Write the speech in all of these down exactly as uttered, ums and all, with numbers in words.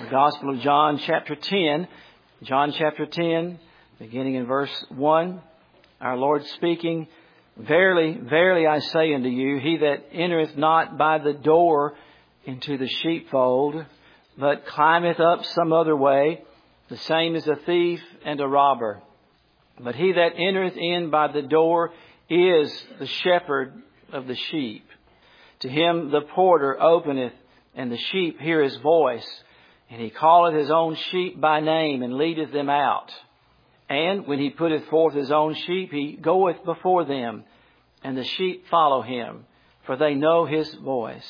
Gospel of John chapter ten. John chapter ten, beginning in verse one. Our Lord speaking, Verily, verily I say unto you, he that entereth not by the door into the sheepfold, but climbeth up some other way, the same is a thief and a robber. But he that entereth in by the door is the shepherd of the sheep. To him the porter openeth, and the sheep hear his voice. And he calleth his own sheep by name, and leadeth them out. And when he putteth forth his own sheep, he goeth before them, and the sheep follow him, for they know his voice.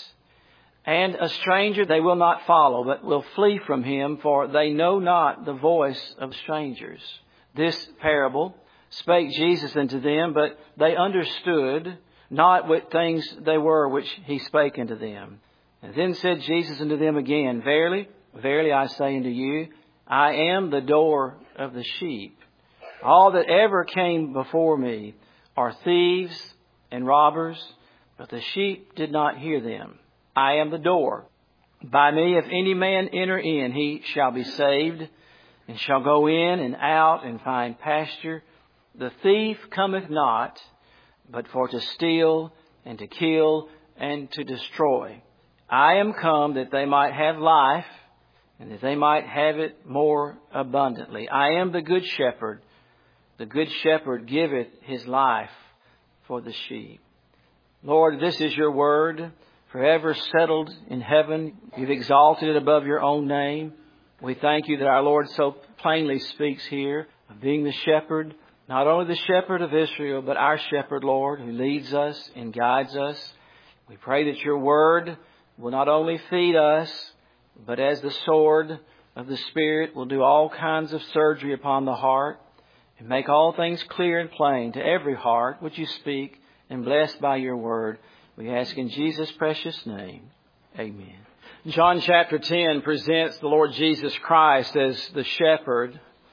And a stranger they will not follow, but will flee from him, for they know not the voice of strangers. This parable spake Jesus unto them, but they understood not what things they were which he spake unto them. And then said Jesus unto them again, Verily, verily I say unto you, I am the door of the sheep. All that ever came before me are thieves and robbers, but the sheep did not hear them. I am the door. By me, if any man enter in, he shall be saved, and shall go in and out and find pasture. The thief cometh not, but for to steal and to kill and to destroy. I am come that they might have life, and that they might have it more abundantly. I am the good shepherd. The good shepherd giveth his life for the sheep. Lord, this is your word, forever settled in heaven. You've exalted it above your own name. We thank you that our Lord so plainly speaks here of being the shepherd, not only the shepherd of Israel, but our shepherd, Lord, who leads us and guides us. We pray that your word will not only feed us, but as the sword of the Spirit will do all kinds of surgery upon the heart and make all things clear and plain to every heart which you speak, and blessed by your word. We ask in Jesus' precious name. Amen. John chapter ten presents the Lord Jesus Christ as the shepherd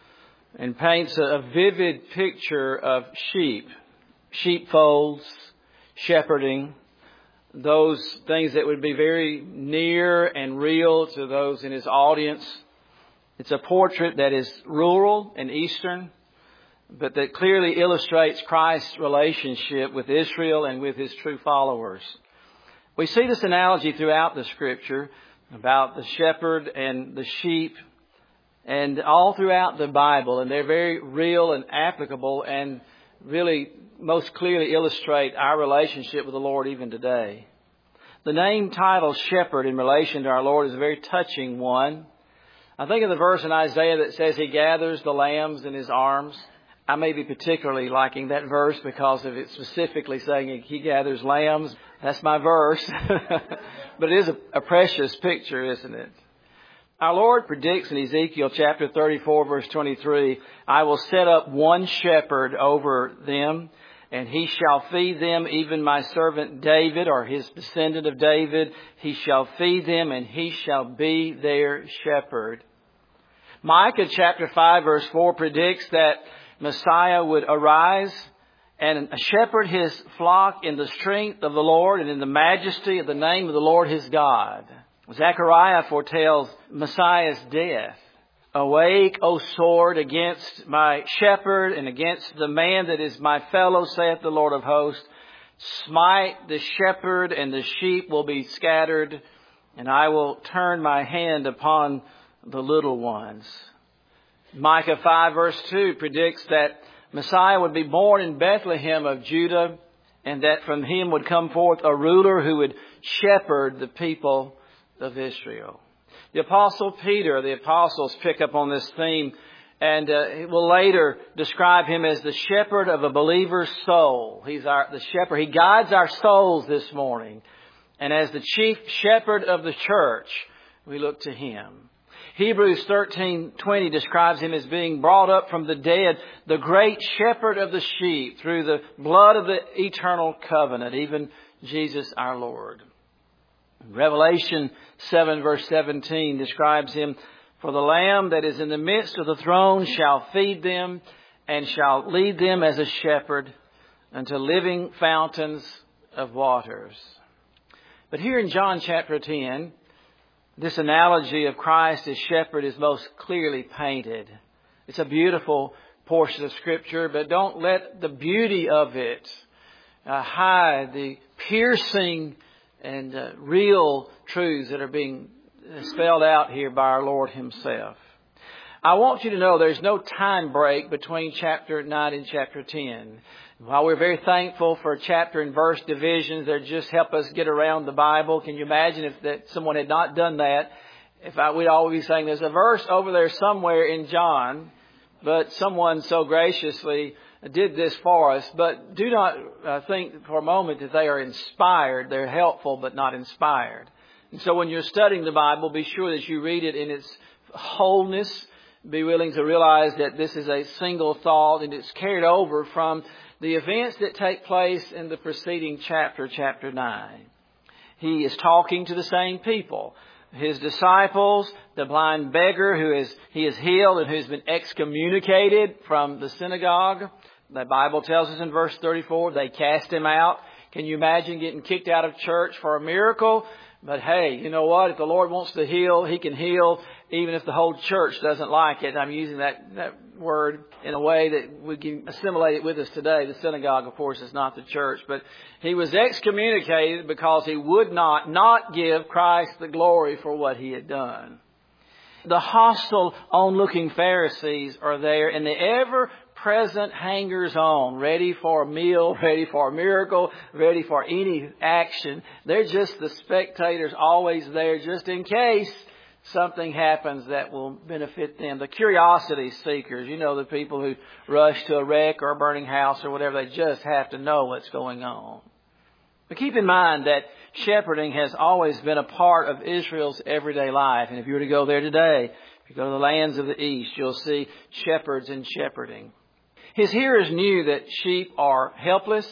and paints a vivid picture of sheep, sheepfolds, shepherding, those things that would be very near and real to those in his audience. It's a portrait that is rural and Eastern, but that clearly illustrates Christ's relationship with Israel and with his true followers. We see this analogy throughout the Scripture about the shepherd and the sheep and all throughout the Bible, and they're very real and applicable and really most clearly illustrate our relationship with the Lord even today. The name title shepherd in relation to our Lord is a very touching one. I think of the verse in Isaiah that says he gathers the lambs in his arms. I may be particularly liking that verse because of it specifically saying he gathers lambs. That's my verse. But it is a, a precious picture, isn't it? Our Lord predicts in Ezekiel chapter thirty-four, verse twenty-three, I will set up one shepherd over them, and he shall feed them, even my servant David, or his descendant of David. He shall feed them, and he shall be their shepherd. Micah chapter five, verse four predicts that Messiah would arise and shepherd his flock in the strength of the Lord and in the majesty of the name of the Lord his God. Zechariah foretells Messiah's death. Awake, O sword, against my shepherd and against the man that is my fellow, saith the Lord of hosts. Smite the shepherd, and the sheep will be scattered, and I will turn my hand upon the little ones. Micah five verse two predicts that Messiah would be born in Bethlehem of Judah, and that from him would come forth a ruler who would shepherd the people of Israel. The Apostle Peter, the apostles pick up on this theme, and uh, he will later describe him as the shepherd of a believer's soul. He's our the shepherd. He guides our souls this morning. And as the chief shepherd of the church, we look to him. Hebrews thirteen twenty describes him as being brought up from the dead, the great shepherd of the sheep, through the blood of the eternal covenant, even Jesus our Lord. Revelation seven verse seventeen describes him, for the Lamb that is in the midst of the throne shall feed them and shall lead them as a shepherd unto living fountains of waters. But here in John chapter ten, This analogy of Christ as shepherd is most clearly painted. It's a beautiful portion of Scripture, but don't let the beauty of it uh, hide the piercing and uh, real truths that are being spelled out here by our Lord Himself. I want you to know there's no time break between chapter nine and chapter ten. While we're very thankful for chapter and verse divisions that just help us get around the Bible, can you imagine if that someone had not done that? If I, we'd always be saying there's a verse over there somewhere in John, but someone so graciously did this for us. But do not uh, think for a moment that they are inspired. They're helpful, but not inspired. And so when you're studying the Bible, be sure that you read it in its wholeness. Be willing to realize that this is a single thought and it's carried over from the events that take place in the preceding chapter, chapter nine. He is talking to the same people. His disciples, the blind beggar who is he is healed and who's been excommunicated from the synagogue. The Bible tells us in verse thirty-four, they cast him out. Can you imagine getting kicked out of church for a miracle? But hey, you know what? If the Lord wants to heal, He can heal even if the whole church doesn't like it. I'm using that, that word in a way that we can assimilate it with us today. The synagogue, of course, is not the church. But he was excommunicated because he would not, not give Christ the glory for what he had done. The hostile, onlooking Pharisees are there, and the ever-present hangers-on, ready for a meal, ready for a miracle, ready for any action. They're just the spectators always there just in case something happens that will benefit them. The curiosity seekers, you know, the people who rush to a wreck or a burning house or whatever, they just have to know what's going on. But keep in mind that shepherding has always been a part of Israel's everyday life. And if you were to go there today, if you go to the lands of the east, you'll see shepherds and shepherding. His hearers knew that sheep are helpless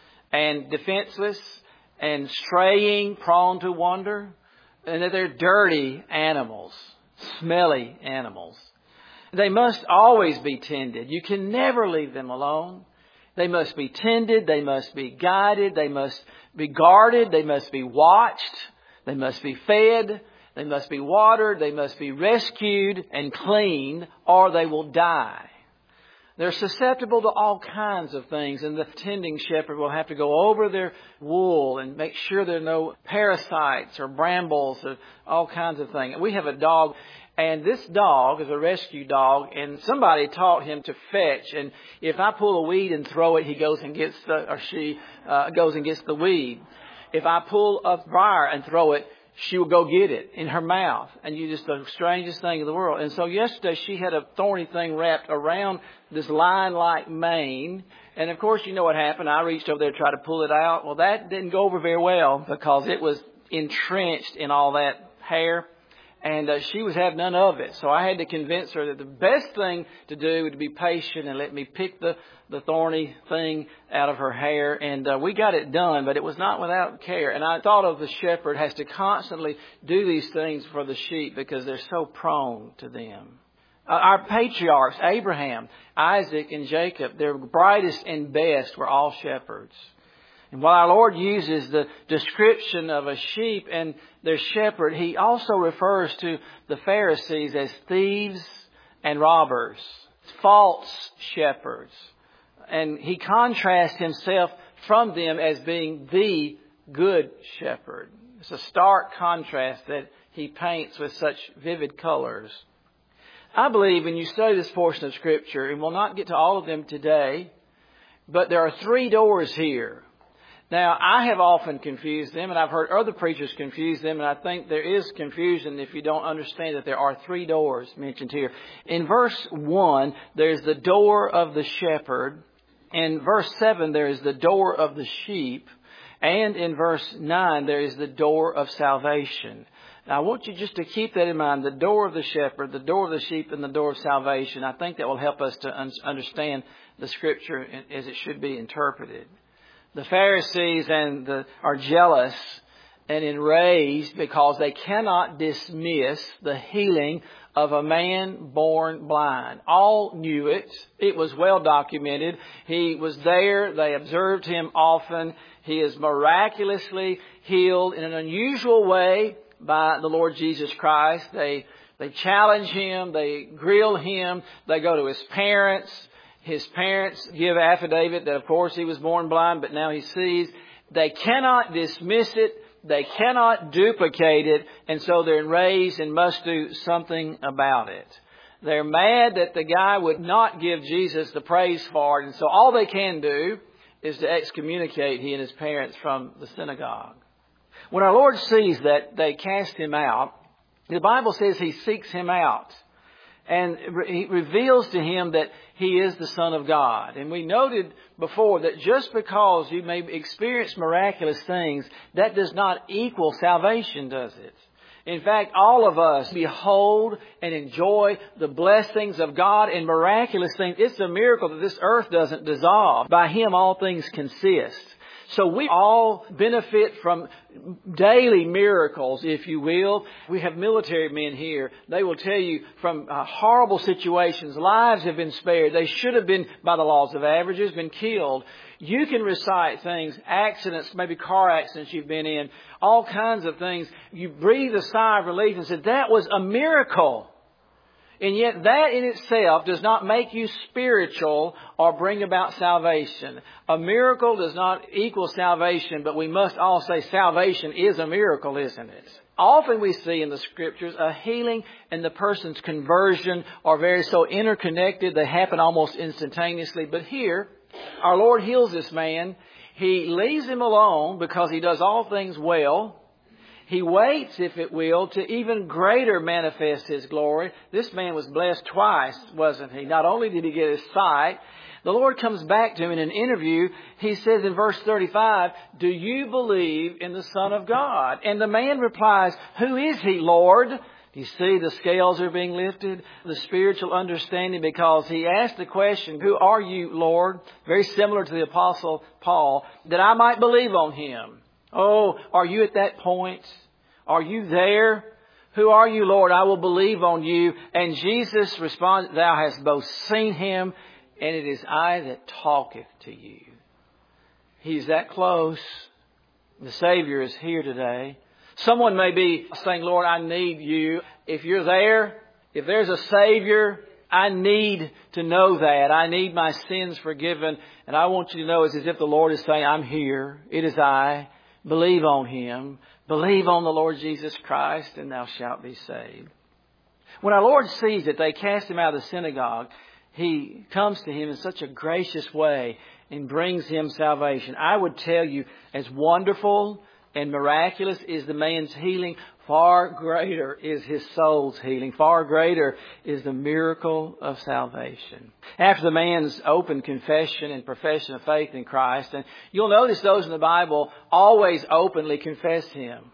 and defenseless and straying, prone to wander, and that they're dirty animals, smelly animals. They must always be tended. You can never leave them alone. They must be tended. They must be guided. They must be guarded. They must be watched. They must be fed. They must be watered. They must be rescued and cleaned, or they will die. They're susceptible to all kinds of things, and the tending shepherd will have to go over their wool and make sure there are no parasites or brambles or all kinds of things. We have a dog, and this dog is a rescue dog, and somebody taught him to fetch. And if I pull a weed and throw it, he goes and gets the, or she uh, goes and gets the weed. If I pull a briar and throw it, she will go get it in her mouth. And you just the strangest thing in the world. And so yesterday she had a thorny thing wrapped around this lion-like mane. And of course, you know what happened. I reached over there to try to pull it out. Well, that didn't go over very well because it was entrenched in all that hair. And uh, she was having none of it. So I had to convince her that the best thing to do would be patient and let me pick the, the thorny thing out of her hair. And uh, we got it done, but it was not without care. And I thought of the shepherd has to constantly do these things for the sheep because they're so prone to them. Uh, our patriarchs, Abraham, Isaac, and Jacob, their brightest and best were all shepherds. And while our Lord uses the description of a sheep and their shepherd, He also refers to the Pharisees as thieves and robbers, false shepherds. And He contrasts Himself from them as being the good shepherd. It's a stark contrast that He paints with such vivid colors. I believe when you study this portion of Scripture, and we'll not get to all of them today, but there are three doors here. Now, I have often confused them, and I've heard other preachers confuse them, and I think there is confusion if you don't understand that there are three doors mentioned here. In verse one, there's the door of the shepherd. In verse seven, there is the door of the sheep. And in verse nine, there is the door of salvation. Now, I want you just to keep that in mind, the door of the shepherd, the door of the sheep, and the door of salvation. I think that will help us to un- understand the Scripture as it should be interpreted. The Pharisees and the, are jealous and enraged because they cannot dismiss the healing of a man born blind. All knew it. It was well documented. He was there. They observed him often. He is miraculously healed in an unusual way by the Lord Jesus Christ. They they challenge him. They grill him. They go to his parents. His parents give affidavit that, of course, he was born blind, but now he sees. They cannot dismiss it. They cannot duplicate it. And so they're enraged and must do something about it. They're mad that the guy would not give Jesus the praise for it. And so all they can do is to excommunicate he and his parents from the synagogue. When our Lord sees that they cast him out, the Bible says he seeks him out. And he reveals to him that he is the Son of God. And we noted before that just because you may experience miraculous things, that does not equal salvation, does it? In fact, all of us behold and enjoy the blessings of God and miraculous things. It's a miracle that this earth doesn't dissolve. By Him all things consist. So we all benefit from daily miracles, if you will. We have military men here. They will tell you from uh, horrible situations, lives have been spared. They should have been, by the laws of averages, been killed. You can recite things, accidents, maybe car accidents you've been in, all kinds of things. You breathe a sigh of relief and say, that was a miracle. And yet that in itself does not make you spiritual or bring about salvation. A miracle does not equal salvation, but we must all say salvation is a miracle, isn't it? Often we see in the Scriptures a healing and the person's conversion are very so interconnected. They happen almost instantaneously. But here, our Lord heals this man. He leaves him alone because He does all things well. He waits, if it will, to even greater manifest His glory. This man was blessed twice, wasn't he? Not only did he get his sight, the Lord comes back to him in an interview. He says in verse thirty-five, do you believe in the Son of God? And the man replies, who is He, Lord? You see, the scales are being lifted, the spiritual understanding, because he asked the question, who are you, Lord? Very similar to the Apostle Paul, that I might believe on Him. Oh, are you at that point? Are you there? Who are you, Lord? I will believe on you. And Jesus responded, thou hast both seen Him, and it is I that talketh to you. He's that close. The Savior is here today. Someone may be saying, Lord, I need you. If you're there, if there's a Savior, I need to know that. I need my sins forgiven. And I want you to know it's as if the Lord is saying, I'm here. It is I. Believe on Him. Believe on the Lord Jesus Christ, and thou shalt be saved. When our Lord sees that they cast Him out of the synagogue, He comes to him in such a gracious way and brings him salvation. I would tell you, as wonderful and miraculous is the man's healing, far greater is his soul's healing. Far greater is the miracle of salvation. After the man's open confession and profession of faith in Christ, and you'll notice those in the Bible always openly confess Him.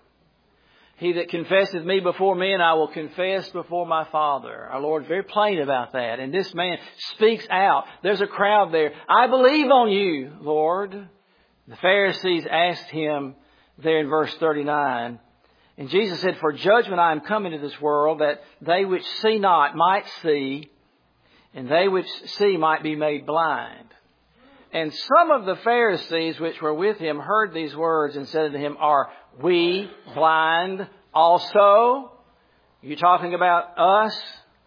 He that confesseth me before men, I will confess before my Father. Our Lord's very plain about that. And this man speaks out. There's a crowd there. I believe on you, Lord. The Pharisees asked Him there in verse thirty-nine. And Jesus said, for judgment I am come into this world, that they which see not might see, and they which see might be made blind. And some of the Pharisees which were with Him heard these words and said to Him, are we blind also? You talking about us?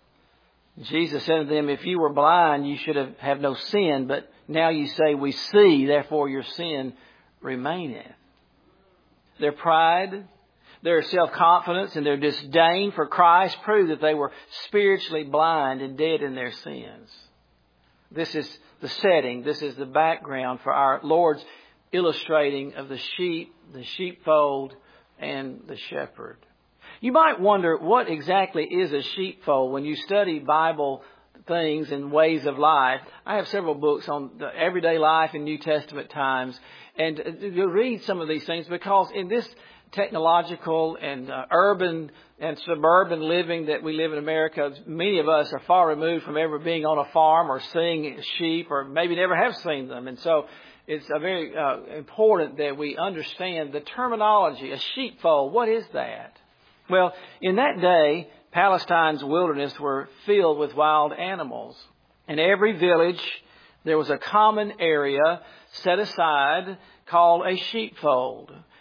Jesus said to them, if you were blind, you should have, have no sin, but now you say we see, therefore your sin remaineth. Their pride, their self-confidence, and their disdain for Christ proved that they were spiritually blind and dead in their sins. This is the setting, this is the background for our Lord's illustrating of the sheep, the sheepfold, and the shepherd. You might wonder what exactly is a sheepfold when you study Bible things and ways of life. I have several books on the everyday life in New Testament times, and you'll read some of these things because in this technological and uh, urban and suburban living that we live in America, many of us are far removed from ever being on a farm or seeing sheep, or maybe never have seen them. And so it's a very uh, important that we understand the terminology. A sheepfold, what is that? Well, in that day, Palestine's wilderness were filled with wild animals. In every village, there was a common area set aside called a sheepfold.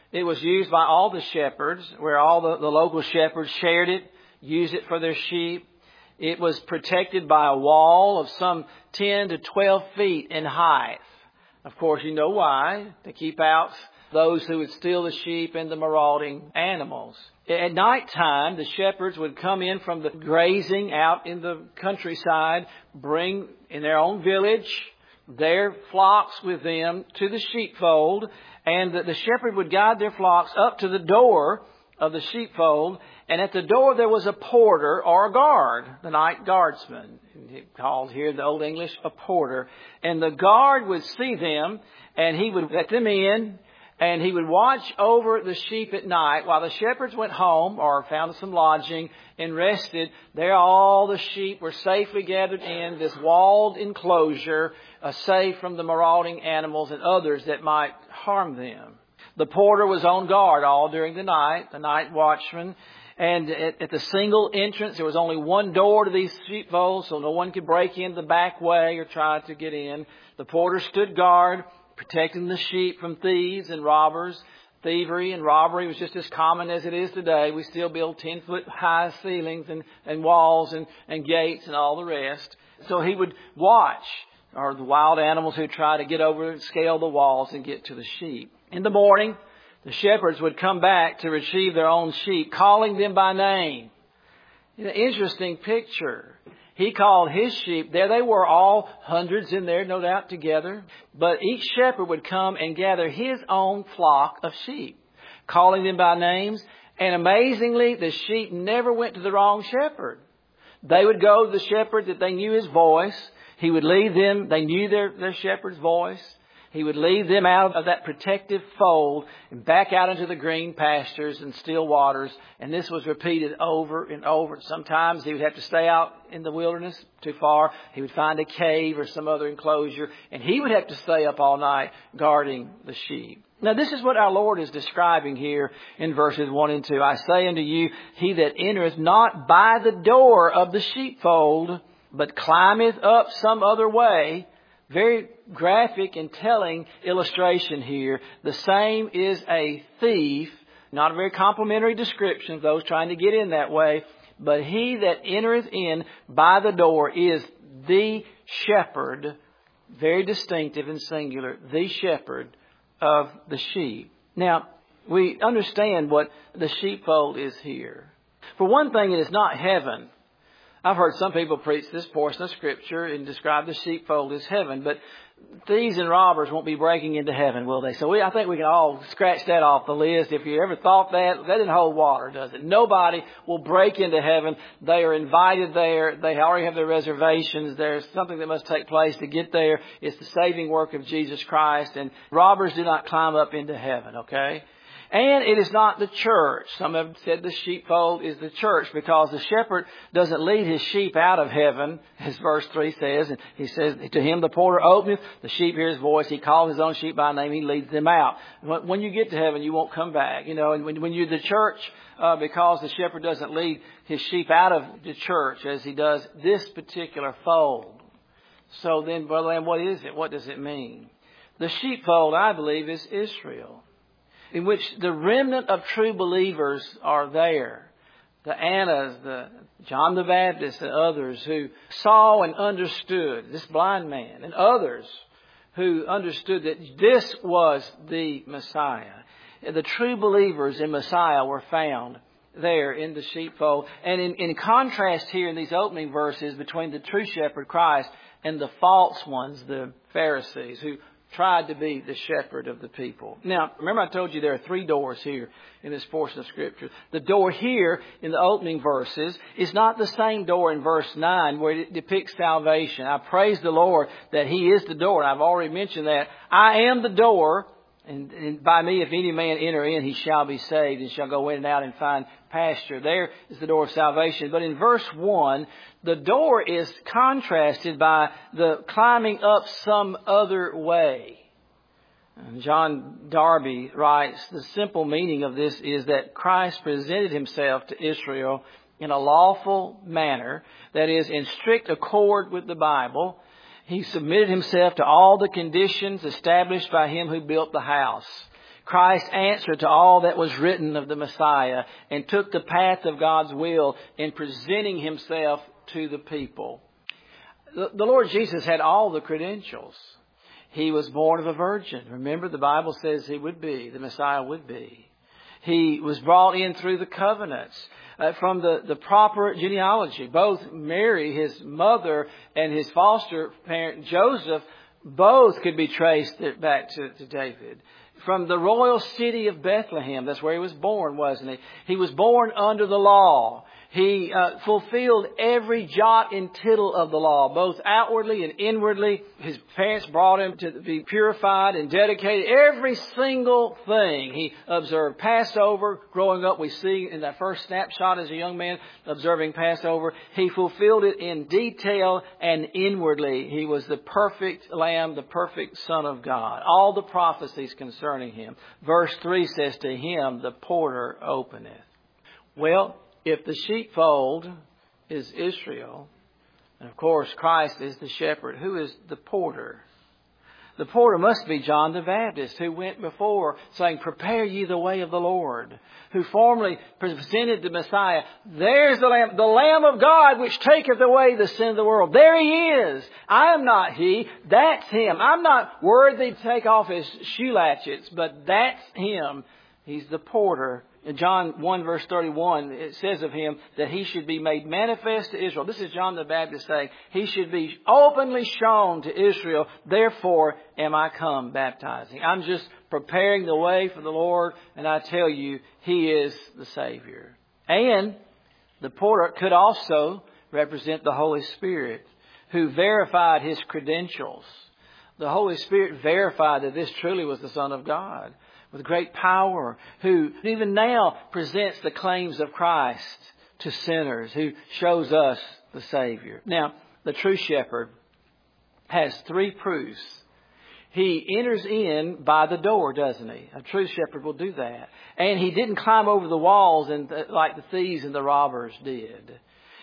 It was used by all the shepherds, where all the, the local shepherds shared it, used it for their sheep. It was protected by a wall of some ten to twelve feet in height. Of course, you know why. To keep out those who would steal the sheep and the marauding animals. At night time, the shepherds would come in from the grazing out in the countryside, bring in their own village their flocks with them to the sheepfold, and the, the shepherd would guide their flocks up to the door of the sheepfold, and at the door there was a porter or a guard, the night guardsman, called here in the Old English a porter, and the guard would see them, and he would let them in, and he would watch over the sheep at night while the shepherds went home or found some lodging and rested. There all the sheep were safely gathered in this walled enclosure, uh, safe from the marauding animals and others that might harm them. The porter was on guard all during the night, the night watchman. And at, at the single entrance, there was only one door to these sheepfolds, so no one could break in the back way or try to get in. The porter stood guard, protecting the sheep from thieves and robbers. Thievery and robbery was just as common as it is today. We still build ten-foot high ceilings and, and walls and, and gates and all the rest. So he would watch, or the wild animals who try to get over and scale the walls and get to the sheep. In the morning, the shepherds would come back to retrieve their own sheep, calling them by name. An interesting picture. He called his sheep. There they were, all hundreds in there, no doubt, together. But each shepherd would come and gather his own flock of sheep, calling them by names. And amazingly, the sheep never went to the wrong shepherd. They would go to the shepherd that they knew his voice. He would lead them. They knew their, their shepherd's voice. He would lead them out of that protective fold and back out into the green pastures and still waters. And this was repeated over and over. Sometimes he would have to stay out in the wilderness too far. He would find a cave or some other enclosure, and he would have to stay up all night guarding the sheep. Now, this is what our Lord is describing here in verses one and two. I say unto you, he that entereth not by the door of the sheepfold, but climbeth up some other way. Very graphic and telling illustration here. The same is a thief. Not a very complimentary description of those trying to get in that way. But he that entereth in by the door is the shepherd. Very distinctive and singular. The shepherd of the sheep. Now, we understand what the sheepfold is here. For one thing, it is not heaven. I've heard some people preach this portion of Scripture and describe the sheepfold as heaven, but thieves and robbers won't be breaking into heaven, will they? So we, I think we can all scratch that off the list. If you ever thought that, that didn't hold water, does it? Nobody will break into heaven. They are invited there. They already have their reservations. There's something that must take place to get there. It's the saving work of Jesus Christ, and robbers do not climb up into heaven, okay? And it is not the church. Some have said the sheepfold is the church because the shepherd doesn't lead his sheep out of heaven, as verse three says. And he says, to him the porter openeth, the sheep hear his voice. He calls his own sheep by name. He leads them out. When you get to heaven, you won't come back. You know, and when, when you're the church, uh, because the shepherd doesn't lead his sheep out of the church as he does this particular fold. So then, Brother Lamb, what is it? What does it mean? The sheepfold, I believe, is Israel, in which the remnant of true believers are there. The Annas, the John the Baptist and others who saw and understood, this blind man, and others who understood that this was the Messiah. The true believers in Messiah were found there in the sheepfold. And in, in contrast here in these opening verses between the true shepherd Christ and the false ones, the Pharisees, who tried to be the shepherd of the people. Now, remember I told you there are three doors here in this portion of Scripture. The door here in the opening verses is not the same door in verse nine where it depicts salvation. I praise the Lord that He is the door. I've already mentioned that. I am the door, and, and by me if any man enter in, he shall be saved and shall go in and out and find pasture. There is the door of salvation. But in verse one, the door is contrasted by the climbing up some other way. And John Darby writes, the simple meaning of this is that Christ presented Himself to Israel in a lawful manner, that is, in strict accord with the Bible. He submitted Himself to all the conditions established by Him who built the house. Christ answered to all that was written of the Messiah and took the path of God's will in presenting Himself to the people. The, the Lord Jesus had all the credentials. He was born of a virgin. Remember, the Bible says He would be, the Messiah would be. He was brought in through the covenants, uh, from the, the proper genealogy. Both Mary, His mother, and His foster parent Joseph, both could be traced back to, to David. From the royal city of Bethlehem, that's where He was born, wasn't He? He was born under the law. He uh, fulfilled every jot and tittle of the law, both outwardly and inwardly. His parents brought Him to be purified and dedicated. Every single thing. He observed Passover. Growing up, we see in that first snapshot as a young man observing Passover, He fulfilled it in detail and inwardly. He was the perfect Lamb, the perfect Son of God. All the prophecies concerning Him. Verse three says, to Him the porter openeth. Well, if the sheepfold is Israel, and of course Christ is the shepherd, who is the porter? The porter must be John the Baptist, who went before saying, prepare ye the way of the Lord, who formerly presented the Messiah. There's the Lamb, the Lamb of God, which taketh away the sin of the world. There He is. I am not He. That's Him. I'm not worthy to take off His shoe latchets, but that's Him. He's the porter. In John one verse thirty-one, it says of Him that He should be made manifest to Israel. This is John the Baptist saying, He should be openly shown to Israel. Therefore am I come baptizing. I'm just preparing the way for the Lord. And I tell you, He is the Savior. And the porter could also represent the Holy Spirit, who verified His credentials. The Holy Spirit verified that this truly was the Son of God, with great power, who even now presents the claims of Christ to sinners, who shows us the Savior. Now, the true shepherd has three proofs. He enters in by the door, doesn't he? A true shepherd will do that. And He didn't climb over the walls and like the thieves and the robbers did.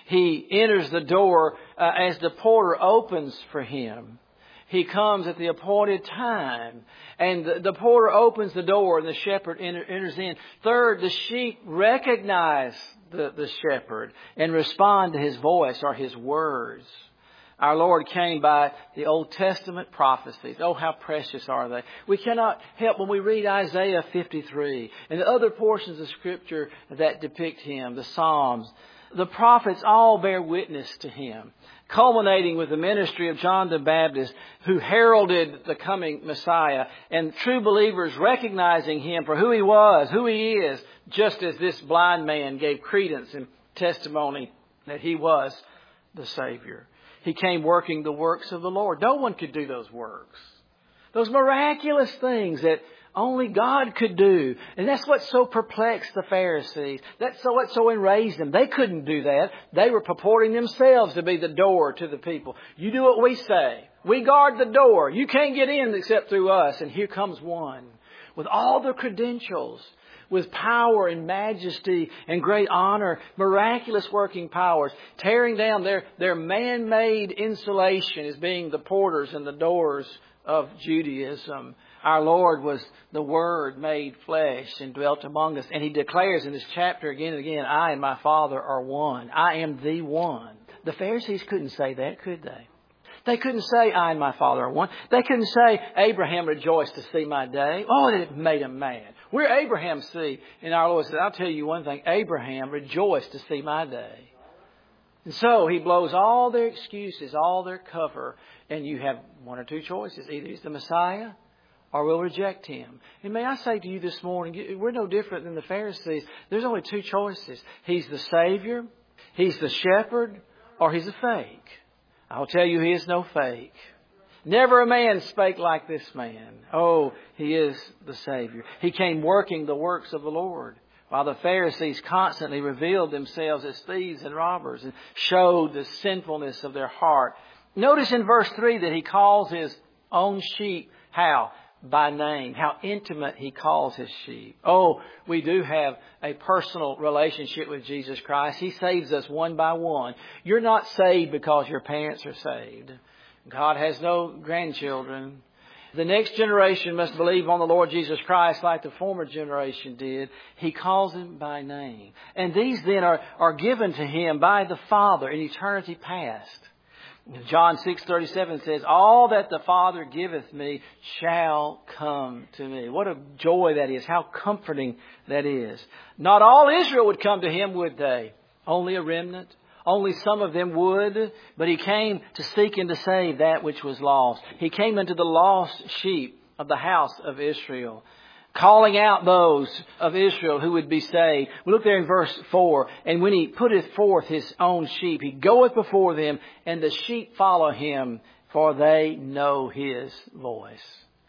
He enters the door uh, as the porter opens for him. He comes at the appointed time. And the, the porter opens the door and the shepherd enter, enters in. Third, the sheep recognize the, the shepherd and respond to His voice or His words. Our Lord came by the Old Testament prophecies. Oh, how precious are they. We cannot help when we read Isaiah fifty-three and the other portions of Scripture that depict Him, the Psalms. The prophets all bear witness to Him, culminating with the ministry of John the Baptist, who heralded the coming Messiah, and true believers recognizing Him for who He was, who He is, just as this blind man gave credence and testimony that He was the Savior. He came working the works of the Lord. No one could do those works. Those miraculous things that only God could do. And that's what so perplexed the Pharisees. That's so what so enraged them. They couldn't do that. They were purporting themselves to be the door to the people. You do what we say. We guard the door. You can't get in except through us. And here comes one with all the credentials, with power and majesty and great honor, miraculous working powers, tearing down their, their man-made insulation as being the porters and the doors of Judaism. Our Lord was the Word made flesh and dwelt among us. And He declares in this chapter again and again, I and my Father are one. I am the one. The Pharisees couldn't say that, could they? They couldn't say, I and my Father are one. They couldn't say, Abraham rejoiced to see my day. Oh, it made him mad. We're Abraham's seed. And our Lord said, I'll tell you one thing. Abraham rejoiced to see my day. And so He blows all their excuses, all their cover. And you have one or two choices. Either He's the Messiah, or we'll reject Him. And may I say to you this morning, we're no different than the Pharisees. There's only two choices. He's the Savior, He's the shepherd, or He's a fake. I'll tell you, He is no fake. Never a man spake like this man. Oh, He is the Savior. He came working the works of the Lord, while the Pharisees constantly revealed themselves as thieves and robbers and showed the sinfulness of their heart. Notice in verse three that He calls His own sheep, how? By name. How intimate He calls His sheep. Oh, we do have a personal relationship with Jesus Christ. He saves us one by one. You're not saved because your parents are saved. God has no grandchildren. The next generation must believe on the Lord Jesus Christ like the former generation did. He calls Him by name. And these then are, are given to Him by the Father in eternity past. John six thirty-seven says, all that the Father giveth me shall come to me. What a joy that is. How comforting that is. Not all Israel would come to Him, would they? Only a remnant. Only some of them would. But He came to seek and to save that which was lost. He came into the lost sheep of the house of Israel, calling out those of Israel who would be saved. We look there in verse four. And when He putteth forth His own sheep, He goeth before them, and the sheep follow Him, for they know His voice.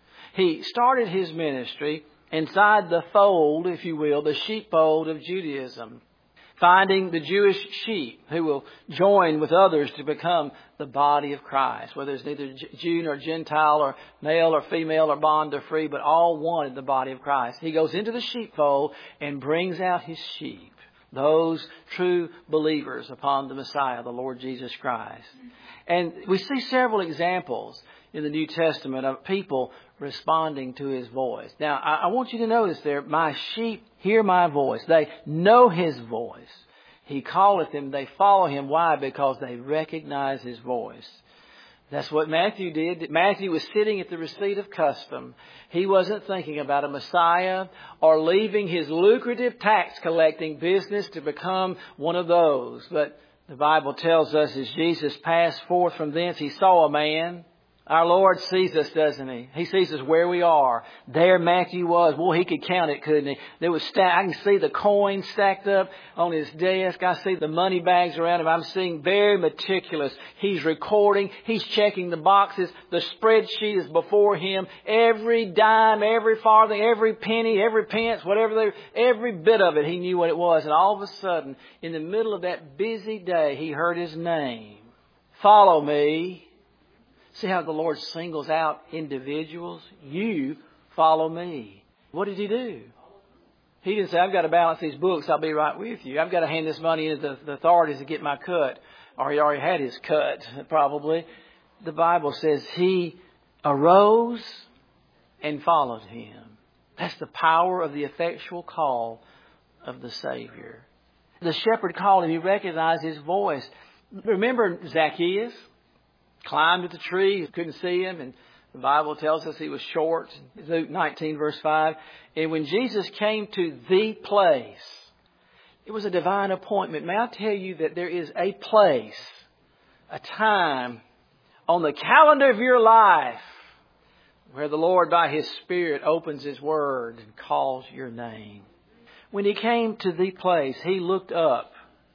He started His ministry inside the fold, if you will, the sheepfold of Judaism, finding the Jewish sheep who will join with others to become the body of Christ, whether it's neither Jew nor Gentile or male or female or bond or free, but all one in the body of Christ. He goes into the sheepfold and brings out His sheep, those true believers upon the Messiah, the Lord Jesus Christ. And we see several examples in the New Testament of people responding to His voice. Now, I, I want you to notice there, my sheep hear my voice. They know His voice. He calleth them. They follow Him. Why? Because they recognize His voice. That's what Matthew did. Matthew was sitting at the receipt of custom. He wasn't thinking about a Messiah or leaving his lucrative tax collecting business to become one of those. But the Bible tells us as Jesus passed forth from thence, He saw a man. Our Lord sees us, doesn't He? He sees us where we are. There Matthew was. Well, he could count it, couldn't he? There was sta- I can see the coins stacked up on his desk. I see the money bags around him. I'm seeing very meticulous. He's recording. He's checking the boxes. The spreadsheet is before him. Every dime, every farthing, every penny, every pence, whatever they, every bit of it, he knew what it was. And all of a sudden, in the middle of that busy day, he heard His name. Follow me. See how the Lord singles out individuals? You follow me. What did He do? He didn't say, I've got to balance these books. I'll be right with you. I've got to hand this money into the, the authorities to get my cut. Or He already had His cut, probably. The Bible says He arose and followed Him. That's the power of the effectual call of the Savior. The shepherd called Him. He recognized His voice. Remember Zacchaeus? Climbed to the tree, couldn't see Him, and the Bible tells us he was short. Luke nineteen verse five. And when Jesus came to the place, it was a divine appointment. May I tell you that there is a place, a time on the calendar of your life where the Lord by His Spirit opens His Word and calls your name. When He came to the place, He looked up.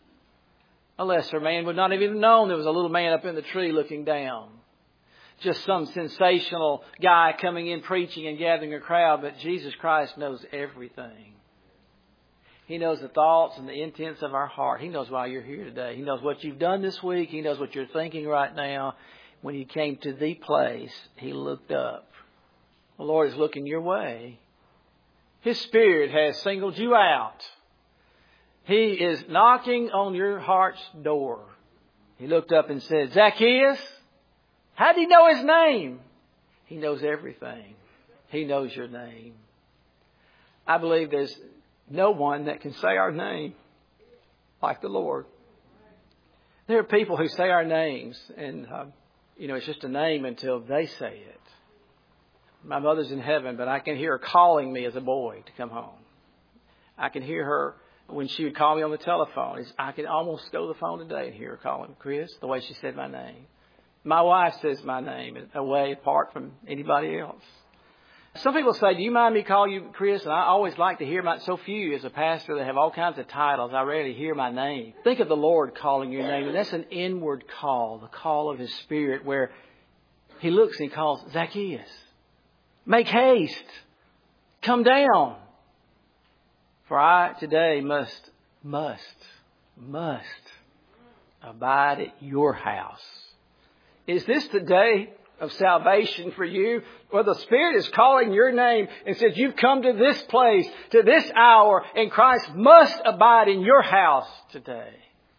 A lesser man would not have even known there was a little man up in the tree looking down. Just some sensational guy coming in preaching and gathering a crowd. But Jesus Christ knows everything. He knows the thoughts and the intents of our heart. He knows why you're here today. He knows what you've done this week. He knows what you're thinking right now. When He came to the place, He looked up. The Lord is looking your way. His Spirit has singled you out. He is knocking on your heart's door. He looked up and said, Zacchaeus, how do you know His name? He knows everything. He knows your name. I believe there's no one that can say our name like the Lord. There are people who say our names and, uh, you know, it's just a name until they say it. My mother's in heaven, but I can hear her calling me as a boy to come home. I can hear her when she would call me on the telephone. I could almost go to the phone today and hear her calling Chris, the way she said my name. My wife says my name in a way apart from anybody else. Some people say, do you mind me calling you Chris? And I always like to hear my, so few as a pastor that have all kinds of titles. I rarely hear my name. Think of the Lord calling your name. And that's an inward call, the call of His Spirit, where He looks and He calls, Zacchaeus, make haste, come down. For I today must, must, must abide at your house. Is this the day of salvation for you? Where the Spirit is calling your name and says, you've come to this place, to this hour, and Christ must abide in your house today.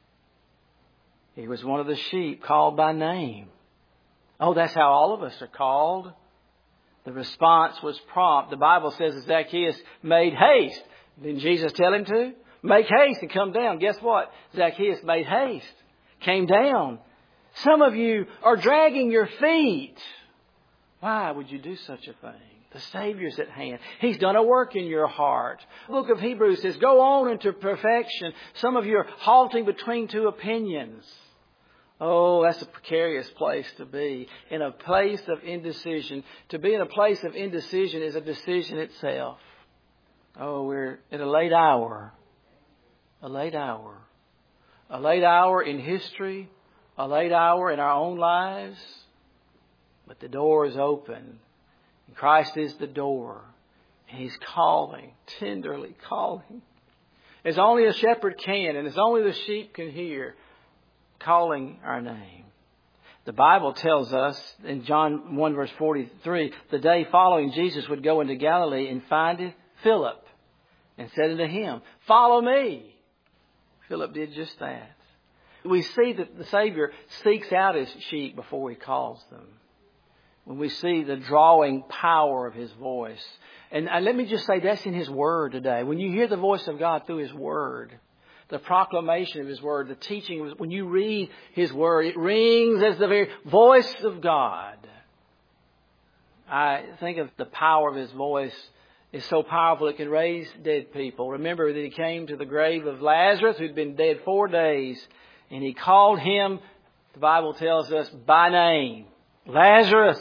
He was one of the sheep called by name. Oh, that's how all of us are called. The response was prompt. The Bible says that Zacchaeus made haste. Didn't Jesus tell him to? Make haste and come down. Guess what? Zacchaeus made haste. Came down. Some of you are dragging your feet. Why would you do such a thing? The Savior's at hand. He's done a work in your heart. The book of Hebrews says, go on into perfection. Some of you are halting between two opinions. Oh, that's a precarious place to be. In a place of indecision. To be in a place of indecision is a decision itself. Oh, we're at a late hour. A late hour. A late hour in history. A late hour in our own lives. But the door is open. And Christ is the door. And He's calling, tenderly calling. As only a shepherd can, and as only the sheep can hear, calling our name. The Bible tells us in John one verse forty-three, the day following Jesus would go into Galilee and find Philip and said unto him, follow me. Philip did just that. We see that the Savior seeks out His sheep before He calls them. When we see the drawing power of His voice. And let me just say that's in His Word today. When you hear the voice of God through His Word, the proclamation of His Word, the teaching, when you read His Word, it rings as the very voice of God. I think of the power of His voice. It's so powerful it can raise dead people. Remember that He came to the grave of Lazarus, who'd been dead four days, and He called him, the Bible tells us, by name. Lazarus,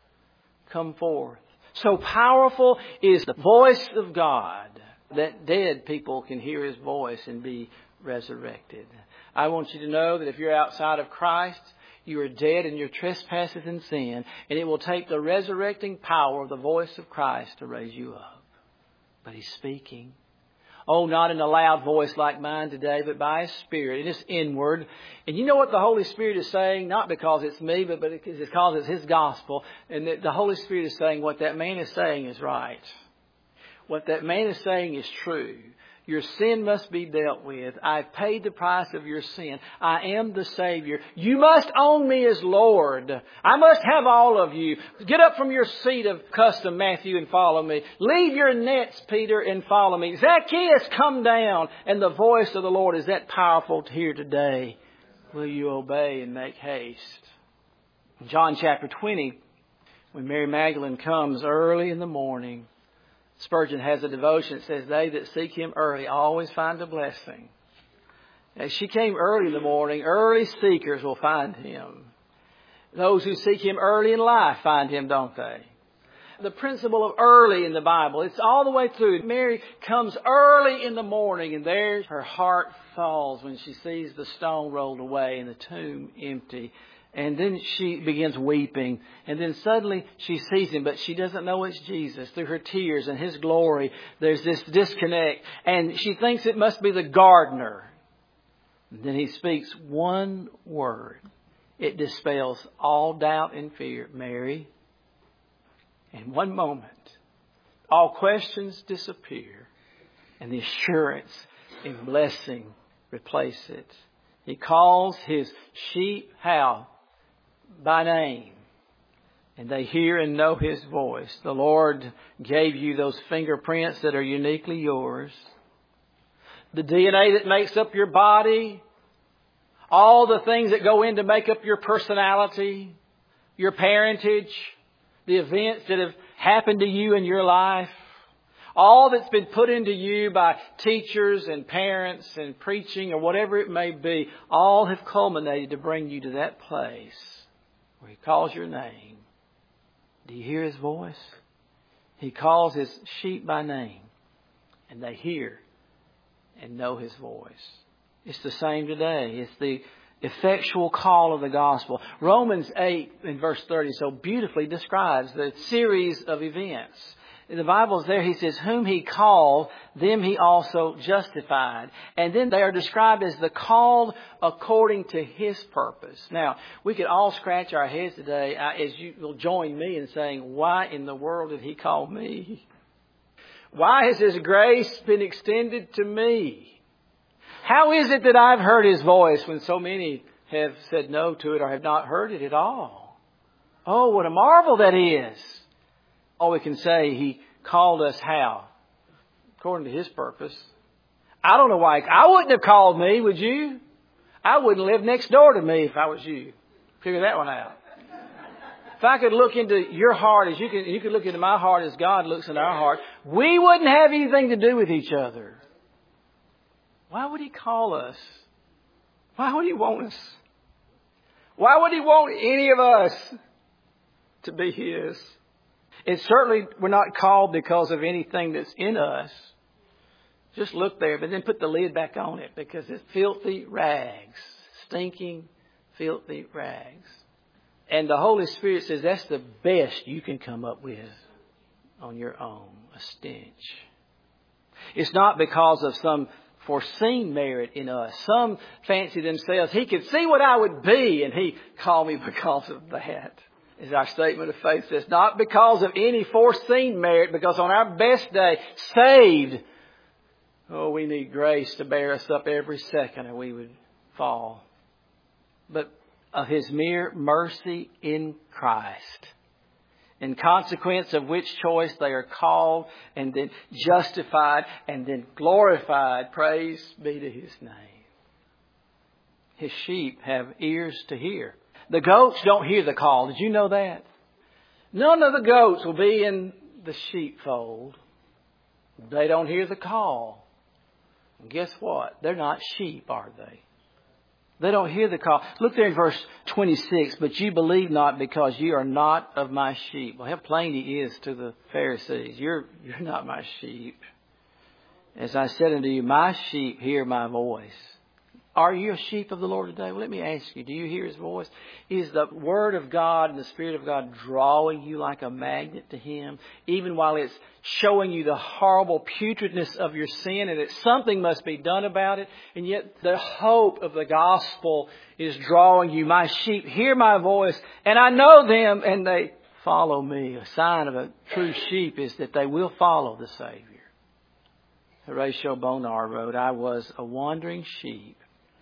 come forth. So powerful is the voice of God that dead people can hear His voice and be resurrected. I want you to know that if you're outside of Christ, you are dead in your trespasses and sin, and it will take the resurrecting power of the voice of Christ to raise you up. But He's speaking. Oh, not in a loud voice like mine today, but by His Spirit. And it's inward. And you know what the Holy Spirit is saying? Not because it's me, but because it's His gospel. And the Holy Spirit is saying what that man is saying is right. What that man is saying is true. Your sin must be dealt with. I've paid the price of your sin. I am the Savior. You must own me as Lord. I must have all of you. Get up from your seat of custom, Matthew, and follow me. Leave your nets, Peter, and follow me. Zacchaeus, come down. And the voice of the Lord is that powerful to hear today. Will you obey and make haste? In John chapter twenty, when Mary Magdalene comes early in the morning, Spurgeon has a devotion that says, they that seek Him early always find a blessing. As she came early in the morning, early seekers will find Him. Those who seek Him early in life find Him, don't they? The principle of early in the Bible, it's all the way through. Mary comes early in the morning, and there her heart falls when she sees the stone rolled away and the tomb empty. And then she begins weeping. And then suddenly she sees Him, but she doesn't know it's Jesus. Through her tears and His glory, there's this disconnect. And she thinks it must be the gardener. And then He speaks one word. It dispels all doubt and fear. Mary. In one moment, all questions disappear. And the assurance and blessing replace it. He calls His sheep how? By name. And they hear and know His voice. The Lord gave you those fingerprints that are uniquely yours. The D N A that makes up your body. All the things that go in to make up your personality. Your parentage. The events that have happened to you in your life. All that's been put into you by teachers and parents and preaching or whatever it may be. All have culminated to bring you to that place where He calls your name. Do you hear His voice? He calls His sheep by name. And they hear and know His voice. It's the same today. It's the effectual call of the gospel. Romans eight in verse thirty so beautifully describes the series of events. In the Bible there, he says, whom He called, them He also justified. And then they are described as the called according to His purpose. Now, we could all scratch our heads today as you will join me in saying, why in the world did He call me? Why has His grace been extended to me? How is it that I've heard His voice when so many have said no to it or have not heard it at all? Oh, what a marvel that is. All we can say, He called us how? According to His purpose. I don't know why. I wouldn't have called me, would you? I wouldn't live next door to me if I was you. Figure that one out. If I could look into your heart as you could, you could look into my heart as God looks in our heart, we wouldn't have anything to do with each other. Why would He call us? Why would He want us? Why would He want any of us to be His? It's certainly, we're not called because of anything that's in us. Just look there, but then put the lid back on it because it's filthy rags. Stinking, filthy rags. And the Holy Spirit says that's the best you can come up with on your own. A stench. It's not because of some foreseen merit in us. Some fancy themselves. He could see what I would be and He called me because of that. Is our statement of faith says. Not because of any foreseen merit, because on our best day, saved. Oh, we need grace to bear us up every second or we would fall. But of His mere mercy in Christ. In consequence of which choice they are called and then justified and then glorified. Praise be to His name. His sheep have ears to hear. The goats don't hear the call. Did you know that? None of the goats will be in the sheepfold. They don't hear the call. And guess what? They're not sheep, are they? They don't hear the call. Look there in verse twenty-six. But you believe not because you are not of my sheep. Well, how plain He is to the Pharisees. You're, you're not my sheep. As I said unto you, my sheep hear my voice. Are you a sheep of the Lord today? Well, let me ask you, do you hear His voice? Is the Word of God and the Spirit of God drawing you like a magnet to Him, even while it's showing you the horrible putridness of your sin and that something must be done about it? And yet the hope of the gospel is drawing you. My sheep hear my voice and I know them and they follow me. A sign of a true sheep is that they will follow the Savior. Horatio Bonar wrote, I was a wandering sheep.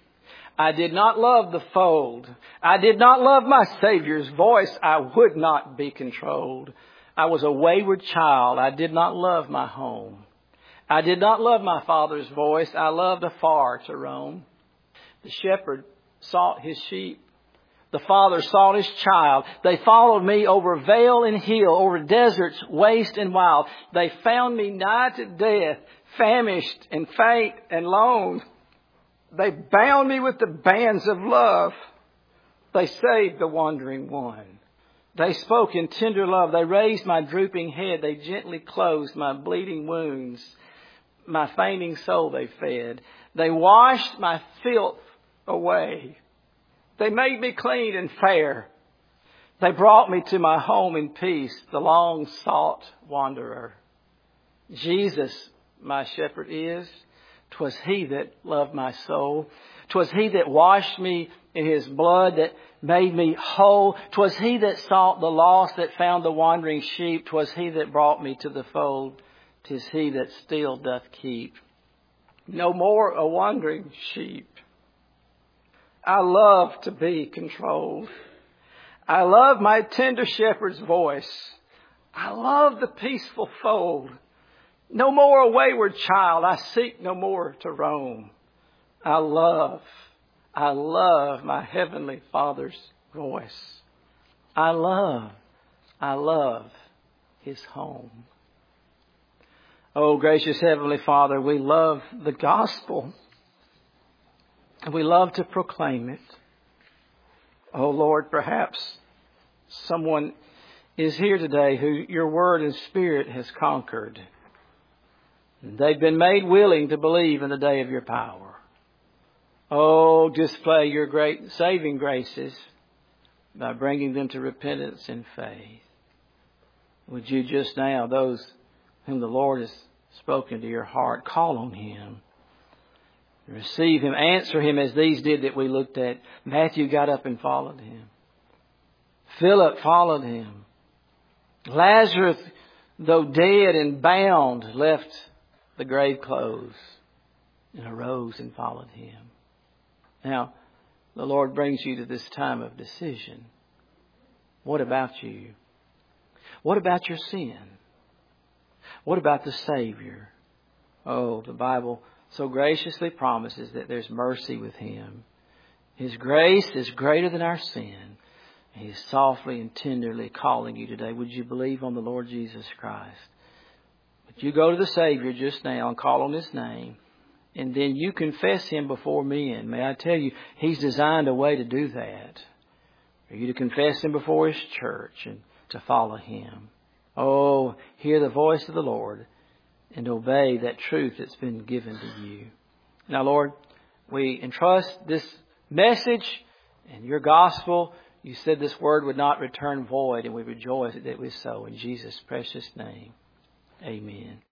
I did not love the fold. I did not love my Savior's voice. I would not be controlled. I was a wayward child. I did not love my home. I did not love my Father's voice. I loved afar to roam. The shepherd sought his sheep. The Father sought His child. They followed me over vale and hill, over deserts, waste and wild. They found me nigh to death, famished and faint and lone. They bound me with the bands of love. They saved the wandering one. They spoke in tender love. They raised my drooping head. They gently closed my bleeding wounds. My fainting soul they fed. They washed my filth away. They made me clean and fair. They brought me to my home in peace, the long sought wanderer. Jesus, my shepherd is. 'Twas He that loved my soul. 'Twas He that washed me in His blood, that made me whole. 'Twas He that sought the lost, that found the wandering sheep. 'Twas He that brought me to the fold. 'Tis He that still doth keep. No more a wandering sheep. I love to be controlled. I love my tender shepherd's voice. I love the peaceful fold. No more a wayward child. I seek no more to roam. I love, I love my heavenly Father's voice. I love, I love His home. Oh, gracious Heavenly Father, we love the gospel. And we love to proclaim it. Oh, Lord, perhaps someone is here today who your word and spirit has conquered. They've been made willing to believe in the day of your power. Oh, display your great saving graces by bringing them to repentance and faith. Would you just now, those whom the Lord has spoken to your heart, call on Him. Receive Him. Answer Him as these did that we looked at. Matthew got up and followed Him. Philip followed Him. Lazarus, though dead and bound, left the grave clothes and arose and followed Him. Now, the Lord brings you to this time of decision. What about you? What about your sin? What about the Savior? Oh, the Bible so graciously promises that there's mercy with Him. His grace is greater than our sin. He is softly and tenderly calling you today. Would you believe on the Lord Jesus Christ? But you go to the Savior just now and call on His name. And then you confess Him before men. May I tell you, He's designed a way to do that. For you to confess Him before His church and to follow Him. Oh, hear the voice of the Lord and obey that truth that's been given to you. Now, Lord, we entrust this message and your gospel. You said this word would not return void, and we rejoice that it was so. In Jesus' precious name, amen.